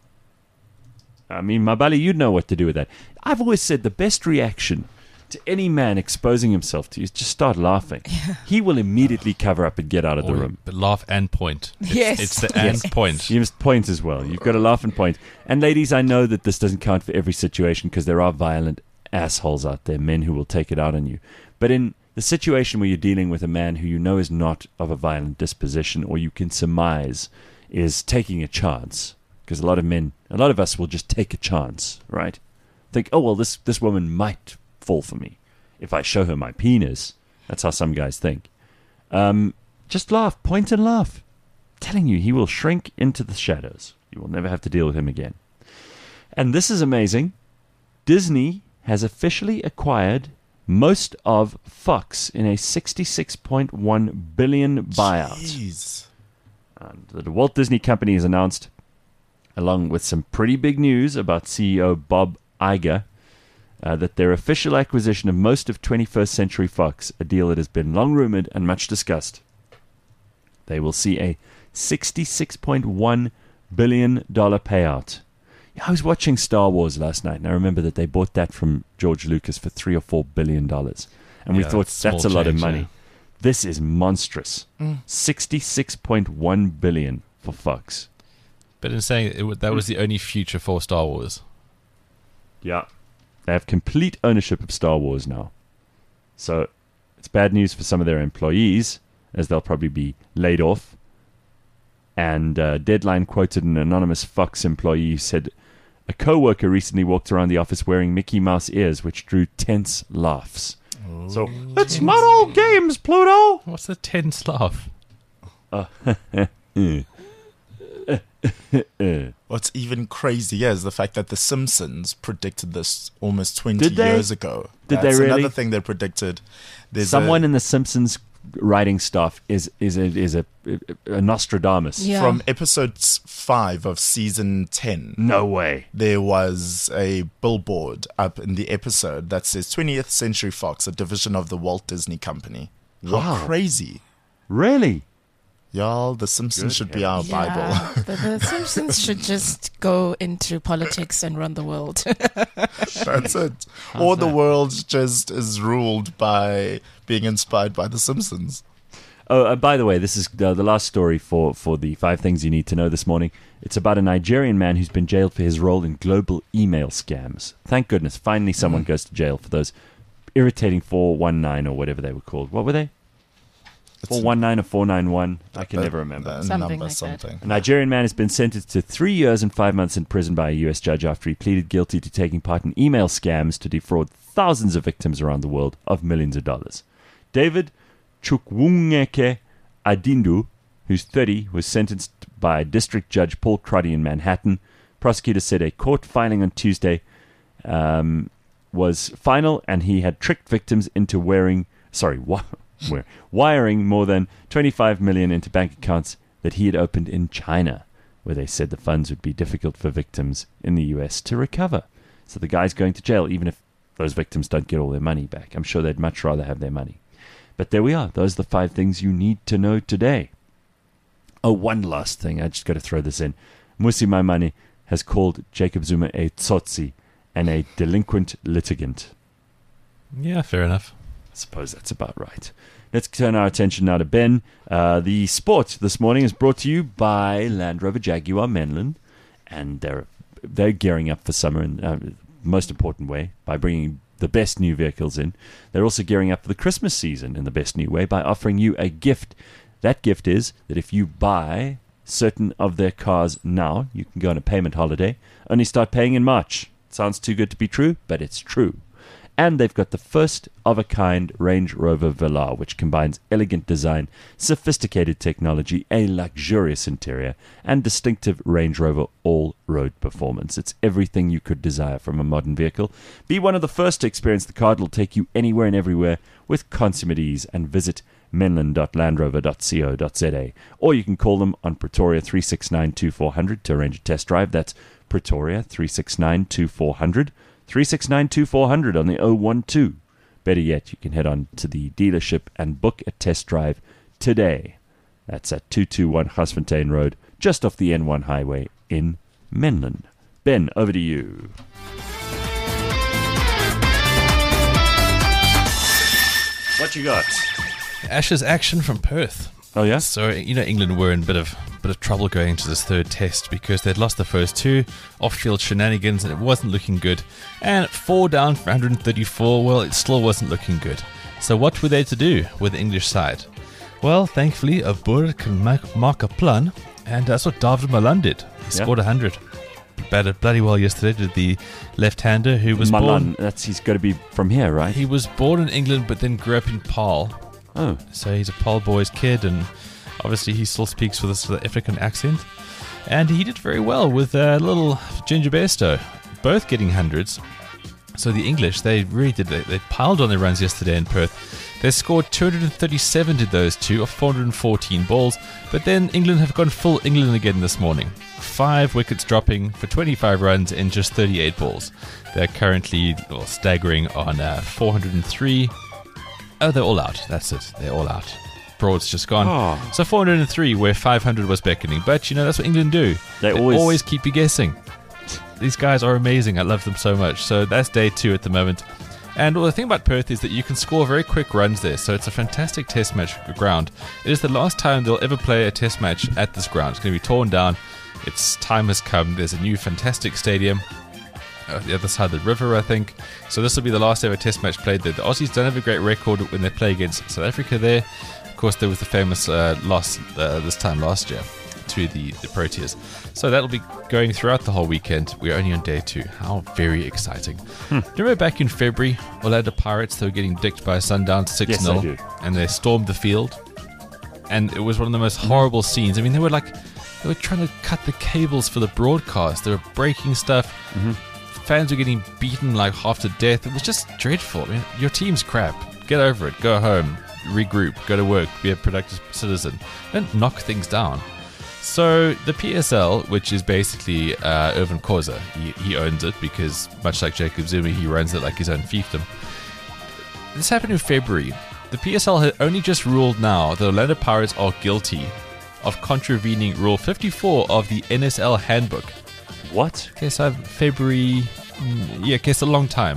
D: I mean, Mabali, you'd know what to do with that. I've always said the best reaction to any man exposing himself to you is just start laughing. He will immediately cover up and get out of the
G: Or-
D: room.
G: But laugh and point. It's,
F: Yes.
G: It's the and
F: Yes.
G: point.
D: You must point as well. You've got to laugh and point. And ladies, I know that this doesn't count for every situation because there are violent assholes out there, men who will take it out on you. But in the situation where you're dealing with a man who you know is not of a violent disposition, or you can surmise is taking a chance, because a lot of men, a lot of us will just take a chance, right? Think, oh, well, this, this woman might fall for me if I show her my penis. That's how some guys think. Um, just laugh, point and laugh. Telling you, he will shrink into the shadows. You will never have to deal with him again. And this is amazing. Disney has officially acquired most of Fox in a sixty-six point one billion dollars buyout.
E: Jeez.
D: And the Walt Disney Company has announced, along with some pretty big news about C E O Bob Iger, uh, that their official acquisition of most of twenty-first Century Fox, a deal that has been long rumored and much discussed. They will see a sixty-six point one billion dollars payout. Yeah, I was watching Star Wars last night, and I remember that they bought that from George Lucas for three or four billion dollars, and we
G: Yeah,
D: thought
G: that's
D: that's a
G: small
D: lot of
G: change,
D: money.
G: yeah.
D: This is monstrous.
E: Mm.
D: sixty-six point one billion dollars for Fox.
G: But in saying it, w- that was the only future for Star Wars.
D: Yeah. They have complete ownership of Star Wars now. So it's bad news for some of their employees, as they'll probably be laid off. And uh, Deadline quoted an anonymous Fox employee who said, a co-worker recently walked around the office wearing Mickey Mouse ears, which drew tense laughs. So, it's not all games, Pluto!
G: What's the tense laugh?
D: Uh,
E: What's even crazier is the fact that The Simpsons predicted this almost twenty
D: Did they?
E: years ago.
D: Did they
E: That's
D: really?
E: another thing they predicted. There's
D: Someone
E: a,
D: in The Simpsons writing staff is is a, is a, a Nostradamus.
F: Yeah.
E: from episode s- five of season ten.
D: No way.
E: There was a billboard up in the episode that says twentieth Century Fox, a division of the Walt Disney Company. How
D: Wow.
E: crazy.
D: Really?
E: Y'all, The Simpsons
D: Good
E: should be our Bible.
F: Yeah, the, the Simpsons should just go into politics and run the world.
E: That's it. Or the world just is ruled by being inspired by The Simpsons.
D: Oh, uh, by the way, this is uh, the last story for, for the five things you need to know this morning. It's about a Nigerian man who's been jailed for his role in global email scams. Thank goodness, finally someone goes to jail for those irritating four one nine or whatever they were called. What were they? four one nine or four nine one? I can
E: A-
D: never remember.
E: a
F: Something
E: number,
F: like that.
E: something.
D: A Nigerian man has been sentenced to three years and five months in prison by a U S judge after he pleaded guilty to taking part in email scams to defraud thousands of victims around the world of millions of dollars. David Chukwungeke Adindu, who's thirty, was sentenced by District Judge Paul Crotty in Manhattan. Prosecutors said a court filing on Tuesday um, was final, and he had tricked victims into wearing, sorry, wa- where, wiring more than twenty-five million dollars into bank accounts that he had opened in China, where they said the funds would be difficult for victims in the U S to recover. So the guy's going to jail, even if those victims don't get all their money back. I'm sure they'd much rather have their money. But there we are. Those are the five things you need to know today. Oh, one last thing. I just got to throw this in. Musi Maimane has called Jacob Zuma a tsotsi and a delinquent litigant.
G: Yeah, fair enough.
D: I suppose that's about right. Let's turn our attention now to Ben. Uh, the sport this morning is brought to you by Land Rover Jaguar Menlyn, and they're they're gearing up for summer in uh, most important way by bringing the best new vehicles in. They're also gearing up for the Christmas season in the best new way by offering you a gift. That gift is that if you buy certain of their cars now, you can go on a payment holiday. Only start paying in March. Sounds too good to be true, but it's true. And they've got the first-of-a-kind Range Rover Velar, which combines elegant design, sophisticated technology, a luxurious interior, and distinctive Range Rover all-road performance. It's everything you could desire from a modern vehicle. Be one of the first to experience the car that'll take you anywhere and everywhere with consummate ease, and visit menlyn dot landrover dot co dot za. Or you can call them on Pretoria three six nine two four zero zero to arrange a test drive. That's Pretoria three six nine two four zero zero. three six nine two four zero zero on the oh one two. Better yet, you can head on to the dealership and book a test drive today. That's at two two one Gasfontein Road, just off the N one highway in Menlyn. Ben, over to you. What you got?
G: Ashes action from Perth.
D: Oh, yeah?
G: So, you know, England were in a bit of bit of trouble going into this third test because they'd lost the first two, off-field shenanigans, and it wasn't looking good. And four down for one hundred thirty-four, well, it still wasn't looking good. So what were they to do with the English side? Well, thankfully, a Boer can make, mark a plan, and that's what David Malan did. He
D: Yeah.
G: scored one hundred. Batted bloody well yesterday, did the left-hander who was
D: Malan,
G: born...
D: that's he's got to be from here, right?
G: He was born in England, but then grew up in Paarl.
D: Oh.
G: So he's a Paarl boy's kid, and obviously he still speaks with a sort of African accent. And he did very well with a uh, little Ginger Bairstow, both getting hundreds. So the English, they really did, they, they piled on their runs yesterday in Perth. They scored two hundred thirty-seven to those two, of four hundred fourteen balls. But then England have gone full England again this morning. Five wickets dropping for twenty-five runs in just thirty-eight balls. They're currently well, staggering on uh, four hundred three. Oh, they're all out. That's it. They're all out. Broad's just gone.
D: Oh.
G: So four hundred three where five hundred was beckoning. But, you know, that's what England do.
D: They
G: They
D: always-
G: always keep you guessing. These guys are amazing. I love them so much. So that's day two at the moment. And well, the thing about Perth is that you can score very quick runs there. So it's a fantastic test match ground. It is the last time they'll ever play a test match at this ground. It's going to be torn down. Its time has come. There's a new fantastic stadium. Uh, the other side of the river, I think. So this will be the last ever test match played there. The Aussies don't have a great record when they play against South Africa there. Of course, there was the famous uh, loss uh, this time last year to the, the Proteas. So that'll be going throughout the whole weekend. We're only on day two. How very exciting. Hmm. Do you remember back in February, Orlando Pirates, they were getting dicked by Sundowns six nil,
D: Yes, I do.
G: and they stormed the field. And it was one of the most horrible scenes. I mean, they were like, they were trying to cut the cables for the broadcast. They were breaking stuff.
D: Mm-hmm.
G: Fans were getting beaten like half to death. It was just dreadful. I mean, your team's crap. Get over it. Go home. Regroup. Go to work. Be a productive citizen. Don't knock things down. So the P S L, which is basically uh, Irvin Khoza, he, he owns it because, much like Jacob Zuma, he runs it like his own fiefdom. This happened in February. The P S L had only just ruled now that Orlando Pirates are guilty of contravening Rule fifty-four of the N S L Handbook.
D: What?
G: Okay, so February... mm, Yeah, okay, it's a long time.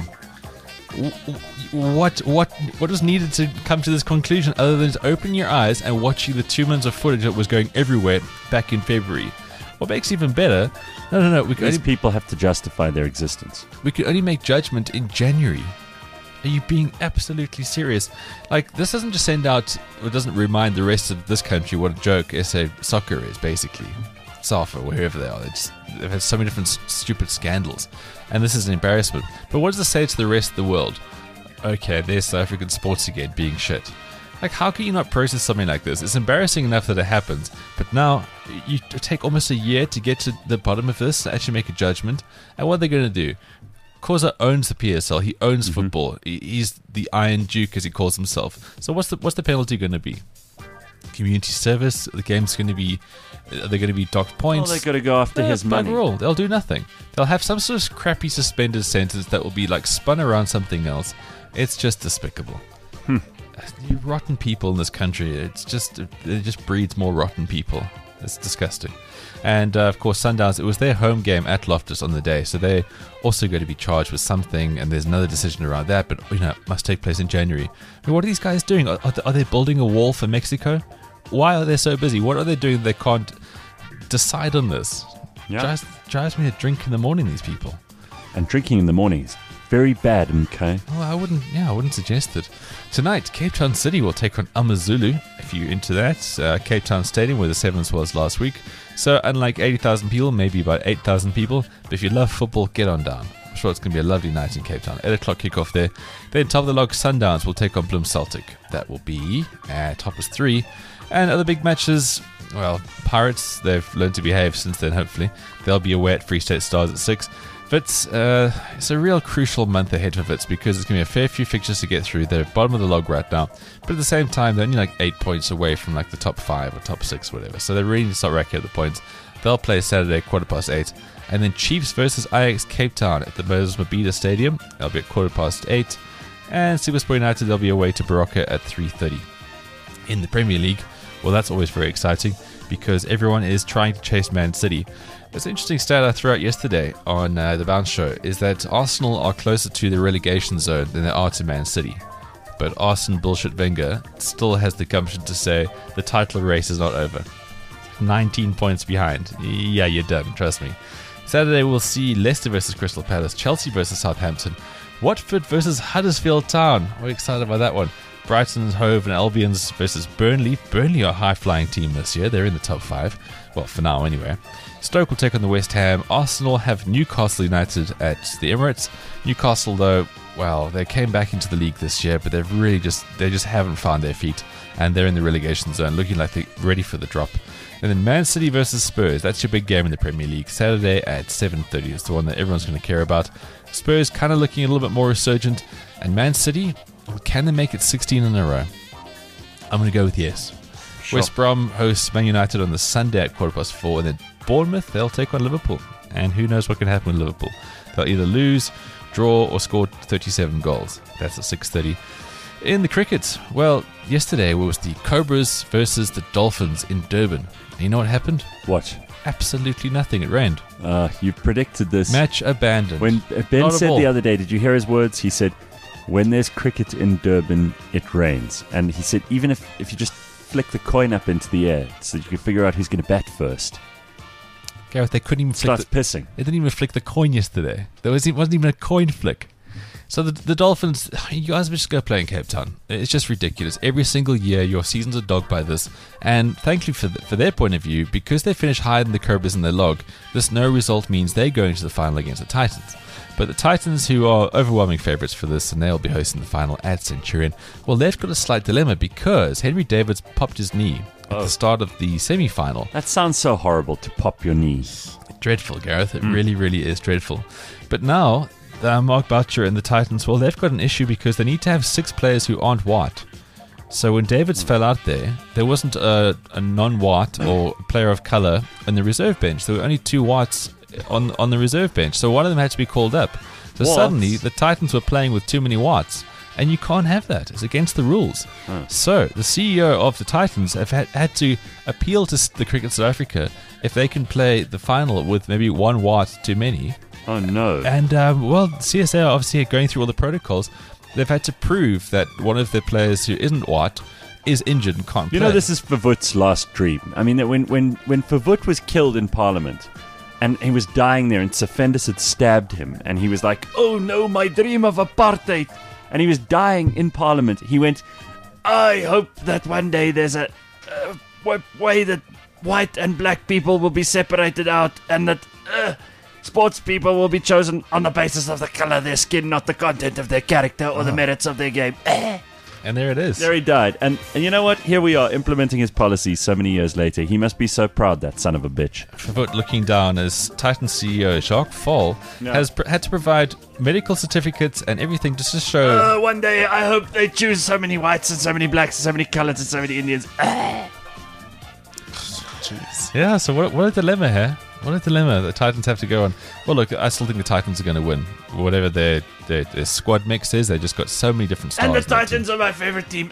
G: W- w- What what what was needed to come to this conclusion other than to open your eyes and watching the two minutes of footage that was going everywhere back in February? What makes it even better... No, no, no. We could
D: These
G: only,
D: people have to justify their existence.
G: we could only make judgment in January. Are you being absolutely serious? Like, this doesn't just send out... It doesn't remind the rest of this country what a joke S A soccer is, basically. SAFA, wherever they are. They just, they've had so many different s- stupid scandals. And this is an embarrassment. But what does this say to the rest of the world? Okay, there's South African sports again being shit. Like, how can you not process something like this? It's embarrassing enough that it happens, but now you take almost a year to get to the bottom of this, to actually make a judgment. And what are they going to do? Khoza owns the P S L. He owns mm-hmm. football. He, he's the Iron Duke, as he calls himself. So what's the what's the penalty going to be? Community service? The game's going to be... Are they going to be docked points?
D: Well, they've got to go after
G: No,
D: his money.
G: All. They'll do nothing. They'll have some sort of crappy suspended sentence that will be like spun around something else. It's just despicable.
D: Hmm.
G: You rotten people in this country. It's just it just breeds more rotten people. It's disgusting. And uh, of course, Sundowns. It was their home game at Loftus on the day, so they're also going to be charged with something. And there's another decision around that, but you know, it must take place in January. I mean, what are these guys doing? Are, are they building a wall for Mexico? Why are they so busy? What are they doing? They can't decide on this.
D: Yeah.
G: Drives, drives me a drink in the morning. These people.
D: And drinking in the morning is very bad, okay?
G: Well, I wouldn't. Yeah, I wouldn't suggest it. Tonight, Cape Town City will take on AmaZulu. If you're into that, uh, Cape Town Stadium, where the Sevens was last week. So, unlike eighty thousand people, maybe about eight thousand people. But if you love football, get on down. I'm sure it's going to be a lovely night in Cape Town. eight o'clock kickoff there. Then top of the log, Sundowns will take on Bloem Celtic. That will be at top is three. And other big matches, well, Pirates, they've learned to behave since then, hopefully. They'll be away at Free State Stars at six. Wits, uh, it's a real crucial month ahead for Wits because there's going to be a fair few fixtures to get through. They're bottom of the log right now. But at the same time, they're only like eight points away from like the top five or top six, whatever. So they really need to start racking up the points. They'll play Saturday, quarter past eight. And then Chiefs versus Ajax Cape Town at the Moses Mabhida Stadium. They'll be at quarter past eight. And Supersport United, they'll be away to Baroka at three thirty. In the Premier League, well, that's always very exciting because everyone is trying to chase Man City. It's an interesting stat I threw out yesterday on uh, the Bounce Show is that Arsenal are closer to the relegation zone than they are to Man City. But Arsene Bullshit Wenger still has the gumption to say the title race is not over. nineteen points behind. Yeah, you're done, trust me. Saturday we'll see Leicester versus Crystal Palace, Chelsea versus Southampton, Watford versus Huddersfield Town. We're excited about that one. Brighton, Hove and Albion's versus Burnley. Burnley are a high-flying team this year. They're in the top five. Well, for now anyway. Stoke will take on the West Ham. Arsenal have Newcastle United at the Emirates. Newcastle, though, well, they came back into the league this year, but they've really just, they just haven't found their feet. And they're in the relegation zone, looking like they're ready for the drop. And then Man City versus Spurs. That's your big game in the Premier League. Saturday at seven thirty is the one that everyone's going to care about. Spurs kind of looking a little bit more resurgent. And Man City, can they make it sixteen in a row? I'm going to go with yes. Sure. West Brom hosts Man United on the Sunday at quarter past four. And then Bournemouth, they'll take on Liverpool. And who knows what can happen with Liverpool. They'll either lose, draw, or score thirty-seven goals. That's at six thirty. In the cricket, well, yesterday was the Cobras versus the Dolphins in Durban. And you know what happened?
D: What?
G: Absolutely nothing. It rained.
D: Uh, you predicted this.
G: Match abandoned.
D: When Ben
G: Not a
D: said
G: ball.
D: the other day, did you hear his words? He said, when there's cricket in Durban, it rains. And he said, even if, if you just flick the coin up into the air so that you can figure out who's going to bat first.
G: Gareth, they couldn't even flick
D: Starts
G: the,
D: pissing.
G: They didn't even flick the coin yesterday. There was, it wasn't even a coin flick. So the, the Dolphins, you guys just go play in Cape Town. It's just ridiculous. Every single year, your seasons are dogged by this. And thankfully for th- for their point of view, because they finish higher than the Cobras in their log, this no result means they're going to the final against the Titans. But the Titans, who are overwhelming favourites for this, and they'll be hosting the final at Centurion, well, they've got a slight dilemma because Henry Davids popped his knee at
D: Oh.
G: the start of the semi-final.
D: That sounds so horrible, to pop your knee.
G: Dreadful, Gareth. It really, really is dreadful. But now, uh, Mark Boucher and the Titans, well, they've got an issue because they need to have six players who aren't white. So when Davids fell out there, there wasn't a, a non-white or player of colour on the reserve bench. There were only two whites on on the reserve bench. So one of them had to be called up. So
D: What?
G: suddenly, the Titans were playing with too many whites. And you can't have that. It's against the rules.
D: Huh.
G: So the C E O of the Titans have had, had to appeal to s- the Cricket South Africa if they can play the final with maybe one white too many.
D: Oh, no.
G: And, um, well, C S A are obviously going through all the protocols. They've had to prove that one of their players who isn't white is injured and can't
D: You
G: play.
D: know, this is Favut's last dream. I mean, that when, when, when Favut was killed in Parliament, and he was dying there, and Safendis had stabbed him, and he was like, oh no, my dream of apartheid. And he was dying in Parliament. He went, I hope that one day there's a uh, w- way that white and black people will be separated out, and that uh, sports people will be chosen on the basis of the color of their skin, not the content of their character or the merits of their game.
G: And there it is.
D: There he died. And, and you know what? Here we are, implementing his policies so many years later. He must be so proud, that son of a bitch.
G: Favut looking down as Titan C E O Jacques Fall
D: Yeah.
G: has pr- had to provide medical certificates and everything just to show.
D: Uh, one day, I hope they choose so many whites and so many blacks and so many colors and so many Indians.
E: Jeez.
G: Yeah, so what, what a dilemma here. What a dilemma the Titans have to go on. Well, look, I still think the Titans are going to win. Whatever their, their, their squad mix is, they just got so many different stars.
D: And the
G: in that team.
D: Titans are my favorite team.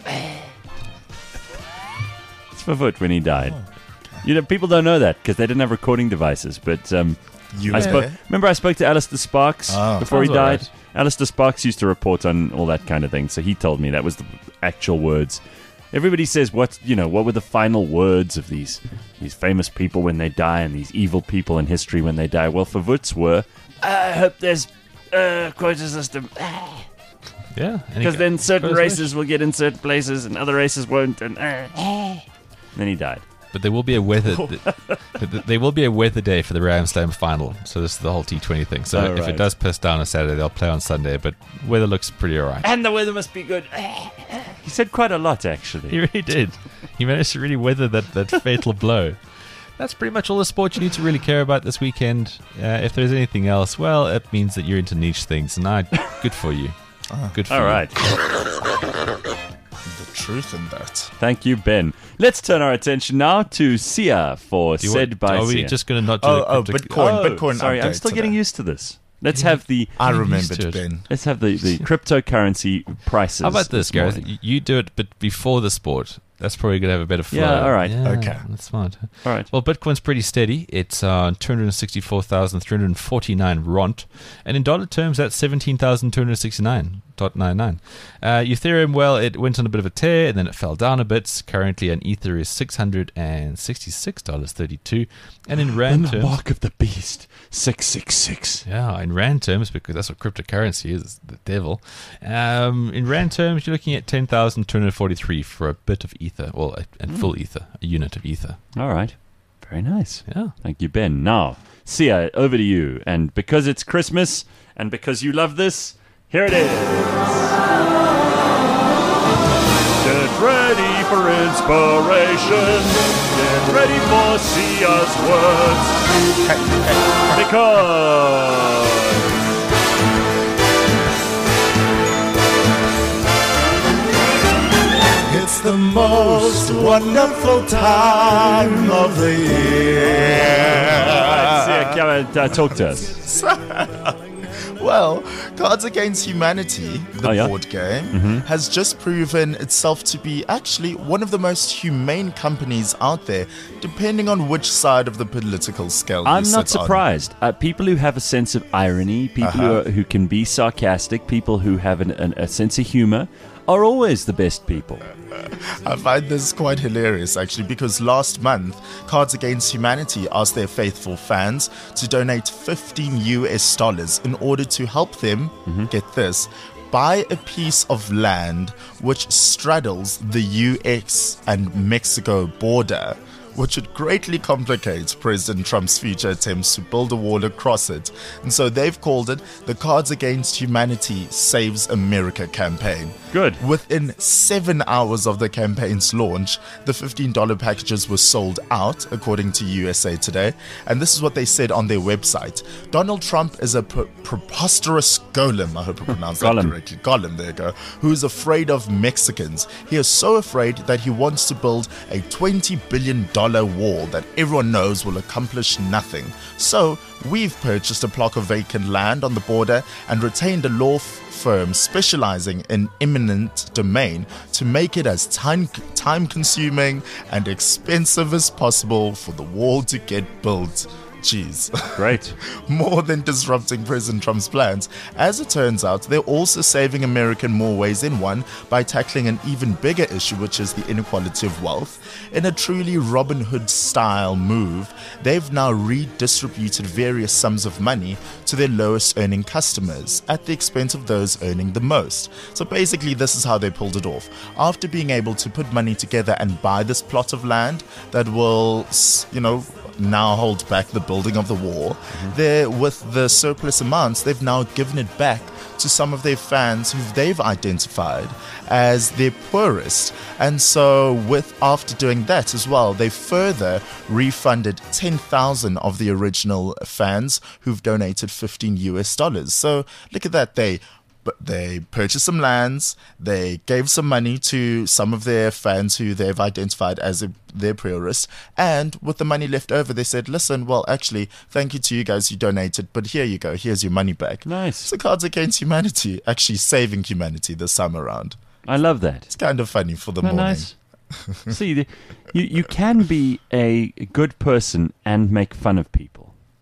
D: It's Favut when he died. You know, people don't know that because they didn't have recording devices. But um,
E: You
D: I
E: were
D: spoke.
E: there?
D: Remember, I spoke to Alistair Sparks
E: Oh.
D: before he
G: Sounds
D: died.
G: alright.
D: Alistair Sparks used to report on all that kind of thing, so he told me that was the actual words. Everybody says, "What you know? What were the final words of these these famous people when they die, and these evil people in history when they die?" Well, Favut's were, "I hope there's a quota system."
G: Yeah. and he
D: Because
G: got-
D: then certain
G: got his wish.
D: races will get in certain places and other races won't. And uh, then he died.
G: But there will be a weather. th- th- there will be a weather day for the Ram Slam final. So this is the whole T twenty thing. So
D: Oh,
G: if
D: right.
G: it does piss down on Saturday, they'll play on Sunday. But weather looks pretty alright.
D: And the weather must be good. He said quite a lot, actually.
G: He really did. He managed to really weather that, that fatal blow. That's pretty much all the sport you need to really care about this weekend. Uh, if there's anything else, well, it means that you're into niche things. And I, good for you. Good for
D: All
G: you.
D: right.
E: The truth in that.
D: Thank you, Ben. Let's turn our attention now to Sia for
G: Do you
D: Said
G: want-
D: by
G: Are we
D: Sia.
G: just going to not do
E: Oh,
G: the
E: oh,
G: cryptic-
E: Bitcoin,
D: Oh,
E: Bitcoin.
D: sorry, I'm
E: update
D: still
E: today.
D: getting used to this. Let's have the
E: I
G: Getting used
E: remembered
G: to it.
E: Ben.
D: let's have the, the cryptocurrency prices.
G: How about this, Gareth?
D: morning.
G: You- You do it, but before the sport. That's probably going to have a better flow.
D: Yeah, all right.
E: Okay.
G: That's smart.
D: All right.
G: Well, Bitcoin's pretty steady. It's uh, two hundred sixty-four thousand three hundred forty-nine ront. And in dollar terms, that's seventeen thousand two hundred sixty-nine point nine nine. Uh, Ethereum, well, it went on a bit of a tear and then it fell down a bit. Currently, an Ether is six hundred sixty-six dollars and thirty-two cents. And in Rand
D: And the
G: terms...
D: mark of the beast, six six six.
G: Yeah, in Rand terms, because that's what cryptocurrency is, it's the devil. Um, in Rand terms, you're looking at ten thousand two hundred forty-three for a bit of Ether, well, a, a full Ether, a unit of Ether.
D: All right. Very nice.
G: Yeah.
D: Thank you, Ben. Now, Sia, over to you. And because it's Christmas and because you love this, here it is. Get ready for inspiration. Get ready for Sia's words. Because
E: It's the most wonderful time of the year.
D: Sia, come and uh, talk to us.
E: Well, Cards Against Humanity, the
D: Oh, yeah?
E: board game,
D: Mm-hmm.
E: has just proven itself to be actually one of the most humane companies out there, depending on which side of the political scale you
D: I'm not
E: sit on.
D: surprised. Uh, people who have a sense of irony, people who,
E: Uh-huh.
D: are, who can be sarcastic, people who have an, an, a sense of humor. are always the best people.
E: I find this quite hilarious, actually, because last month, Cards Against Humanity asked their faithful fans to donate fifteen U S dollars in order to help them,
D: Mm-hmm.
E: get this, buy a piece of land which straddles the U S and Mexico border, which would greatly complicate President Trump's future attempts to build a wall across it. And so they've called it the Cards Against Humanity Saves America campaign.
D: Good.
E: Within seven hours of the campaign's launch, the fifteen dollars packages were sold out, according to U S A Today. And this is what they said on their website. Donald Trump is a pre- preposterous golem, I hope I pronounced that
D: Golem.
E: correctly. Golem, there you go. Who is afraid of Mexicans. He is so afraid that he wants to build a twenty billion dollars wall that everyone knows will accomplish nothing. So, we've purchased a plot of vacant land on the border and retained a law f- firm specializing in eminent domain to make it as time time consuming and expensive as possible for the wall to get built. Jeez.
D: Great.
E: More than disrupting President Trump's plans. As it turns out, they're also saving America in more ways than one by tackling an even bigger issue, which is the inequality of wealth. In a truly Robin Hood style move, they've now redistributed various sums of money to their lowest earning customers at the expense of those earning the most. So basically, this is how they pulled it off. After being able to put money together and buy this plot of land that will, you know, now hold back the building of the wall, mm-hmm. There, with the surplus amounts, they've now given it back to some of their fans who they've identified as their poorest. And so with after doing that as well, they further refunded ten thousand of the original fans who've donated fifteen U S dollars. So look at that. They But they purchased some lands, they gave some money to some of their fans who they've identified as a, their priorists, and with the money left over, they said, listen, well, actually, thank you to you guys who donated, but here you go, here's your money back.
D: Nice.
E: So Cards Against Humanity, actually saving humanity this time around.
D: I love that.
E: It's kind of funny for the
D: Isn't that
E: morning.
D: Nice? See, the, you, you can be a good person and make fun of people.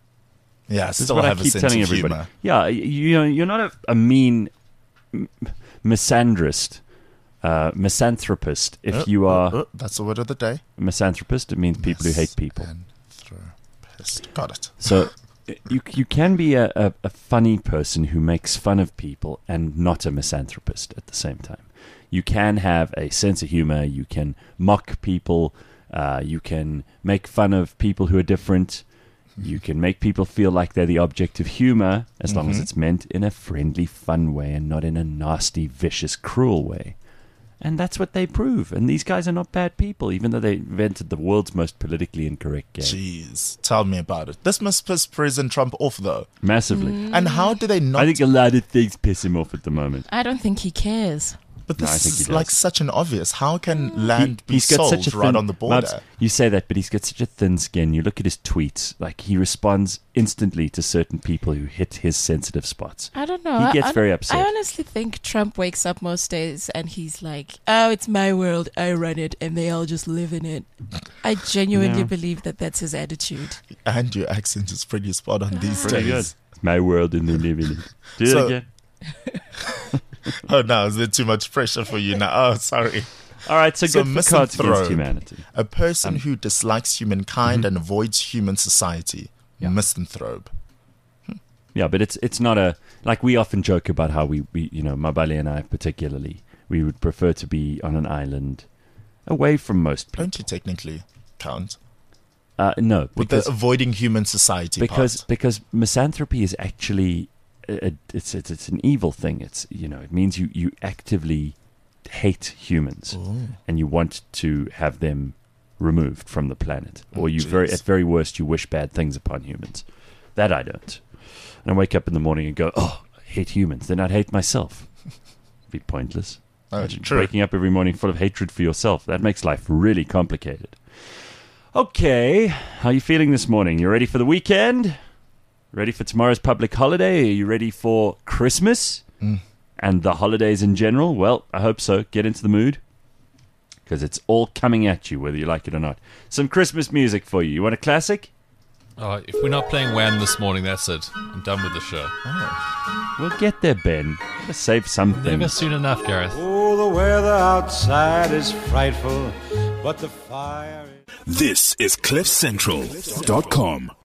E: Yeah,
D: This is
E: still
D: what I
E: have a
D: keep
E: sense
D: telling
E: of
D: everybody.
E: humor.
D: Yeah, you know, you're not a, a mean m- misandrist, uh, misanthropist. If
E: Oh,
D: you are
E: oh, oh, that's the word of the day.
D: misanthropist, it means people who hate people.
E: Misanthropist. Got it.
D: So you you can be a, a, a funny person who makes fun of people and not a misanthropist at the same time. You can have a sense of humor. You can mock people. Uh, you can make fun of people who are different. You can make people feel like they're the object of humor as long as
E: Mhm.
D: it's meant in a friendly, fun way and not in a nasty, vicious, cruel way. And that's what they prove. And these guys are not bad people, even though they invented the world's most politically incorrect game.
E: Jeez, tell me about it. This must piss President Trump off, though.
D: Massively.
E: And how do they not?
D: I think a lot of things piss him off at the moment.
F: I don't think he cares.
E: But
D: No, I
E: this
D: think he
E: is
D: does.
E: like such an obvious. How can land
D: He-
E: be
D: he's got
E: sold
D: such a
E: right
D: thin-
E: on the border?
D: Mubs, you say that, but he's got such a thin skin. You look at his tweets, like he responds instantly to certain people who hit his sensitive spots.
F: I don't know.
D: He
F: I-
D: gets
F: I,
D: very upset.
F: I honestly think Trump wakes up most days and he's like, "Oh, it's my world. I run it, and they all just live in it." I genuinely
D: Yeah.
F: believe that that's his attitude.
E: And your accent is pretty spot on these
D: Pretty good.
E: days.
D: It's my world and they live in it. Do
E: So-
D: it again.
E: Oh no, is there too much pressure for you now? Oh, sorry.
D: All right, so, good for Cards Against
E: misanthrope,
D: Humanity.
E: A person
D: Um,
E: who dislikes humankind
D: mhm.
E: and avoids human society.
D: Yeah.
E: Misanthrope.
D: Yeah, but it's it's not a like we often joke about how we, we you know Mabali and I particularly we would prefer to be on an island away from most people.
E: Don't you technically count?
D: Uh, no,
E: With
D: because
E: the avoiding human society
D: because
E: part.
D: because misanthropy is actually a, a- it's, it's it's an evil thing. It's you know it means you, you actively hate humans
E: Ooh.
D: and you want to have them removed from the planet, or
E: Oh,
D: you very
E: jeez.
D: at very worst you wish bad things upon humans. That I don't. And I wake up in the morning and go, oh, I hate humans. Then I'd hate myself. Be pointless.
E: Oh,
D: Imagine
E: true.
D: Waking up every morning full of hatred for yourself. That makes life really complicated. Okay, how are you feeling this morning? You ready for the weekend? Ready for tomorrow's public holiday? Are you ready for Christmas?
E: Mm.
D: And the holidays in general? Well, I hope so. Get into the mood. Because it's all coming at you, whether you like it or not. Some Christmas music for you. You want a classic?
G: Oh, if we're not playing Wham this morning, that's it. I'm done with the show.
D: We'll get there, Ben. Gotta save something.
G: Never soon enough, Gareth.
K: Oh, the weather outside is frightful, but the fire is...
B: This is cliff central dot com.